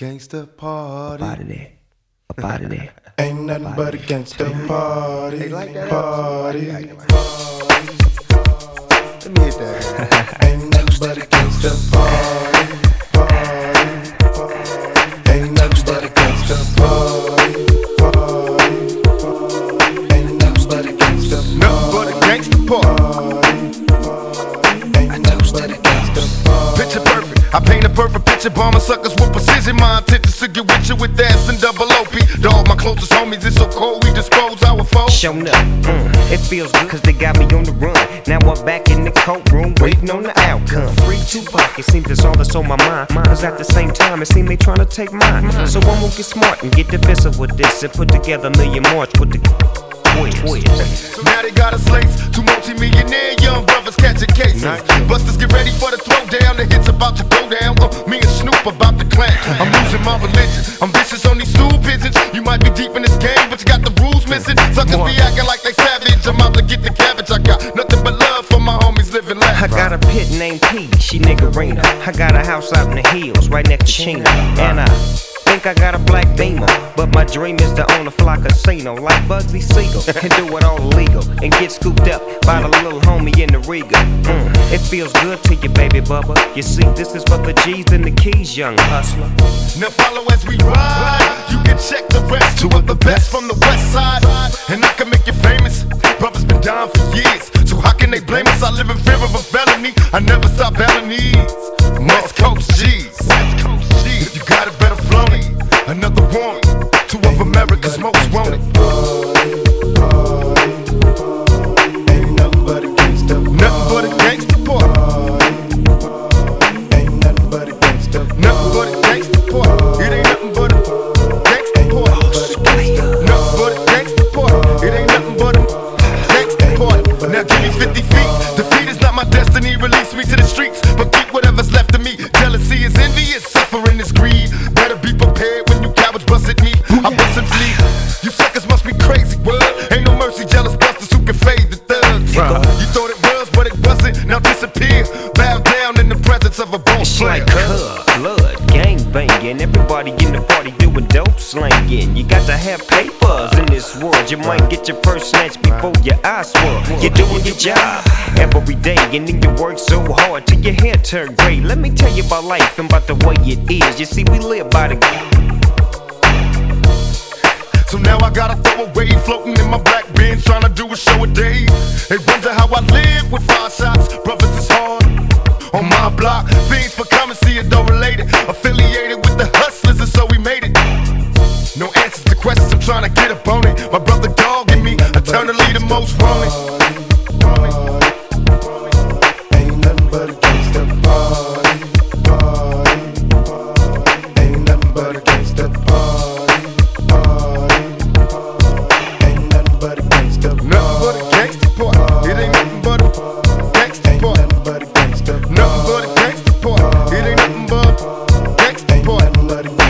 Gangsta party. Up out of there. Up out of there. Ain't nothing but a gangsta party. They like that Party. Let me hit that. Ain't nothing but a gangsta party. Party. Ain't nothing but a gangsta party. Party. Ain't nothing but a gangsta party. Nothing but a gangsta party. Ain't nothing but a gangsta party. Picture perfect. I paint a perfect picture, bombing suckers with precision. My intentions to get with you with ass and double OP. Dog, my closest homies, it's so cold, we dispose our foes. Shown up, it feels good cause they got me on the run. Now I'm back in the courtroom waiting on the outcome. Free Tupac, it seems that's all that's on my mind. Cause at the same time, it seems they trying to take mine. So I'm gonna get smart and get defensive with this and put together a million march with the quiz. Now they got us laced, two multi-millionaire young brothers catching cases. Busters get ready for the throwdown, the hits about to go down. Me and Snoop about to clash. I'm losing my religion, I'm vicious on these stool pigeons. You might be deep in this game, but you got the rules missing. Suckers be acting like they savage, I'm out to get the cabbage. I got nothing but love for my homies living lavish. I got a pit named P, she niggerina. I got a house out in the hills, right next to Chino. And I think I got a black Beamer, but my dream is to own a fly casino like Bugsy Siegel and do it all illegal and get scooped up by the little homie in the Riga. It feels good to you, baby bubba. You see, this is for the G's and the keys, young hustler. Now follow as we ride. You can check the rest. Two of the best from the west side, and I can make you famous. Brothers been down for years, so how can they blame us? I live in fear of a felony. I never stop belling these West Coast G's. If you got it, better flown it. Another one, two of America's most wanted. Ain't nothing but a gangsta party. Nothing but a gangsta party. Ain't nothing but a gangsta party. Nothing but a gangsta party. It ain't nothing but a gangsta party. Nothing but a gangsta party. It ain't nothing but a gangsta party. Now give me 50 feet. Defeat is not my destiny. Release me to the streets, but keep whatever's left of me. Jealousy is envious, suffering is greed. Better be prepared when you cowards bust at me. I bust and flee. You suckers must be crazy, word. Ain't no mercy, jealous busters who can fade the thugs. You thought it was, but it wasn't. Now disappear. Bow down in the presence of a boss It's player. like blood, gang banging. Everybody in the party doing dope slanging. You got to have papers in this world. You might get your purse snatched before your eyes swirl. You're doing your job every day, and then you work so hard till your hair turn gray. Let me tell you about life and about the way it is. You see, we live by the So now I gotta throw away, floating in my black Benz, trying to do a show a day. They wonder how I live with 5 shots. Brothers is hard on my block. Fiends for currency, it don't relate it. Affiliated with the hustlers, and so we made it. No answers to questions, I'm trying to get up on it. My brother dog and me, eternally the most wanted. Ain't nothing but a gangsta party. Party. Ain't nothing but a gangsta party. Party. Ain't nothing but a gangsta party. Nothing but a gangsta party. It ain't nothing but a gangsta Ain't party. nothing but a gangsta party. Nothing but a gangsta party. It ain't nothing but a gangsta Ain't party. nothing but a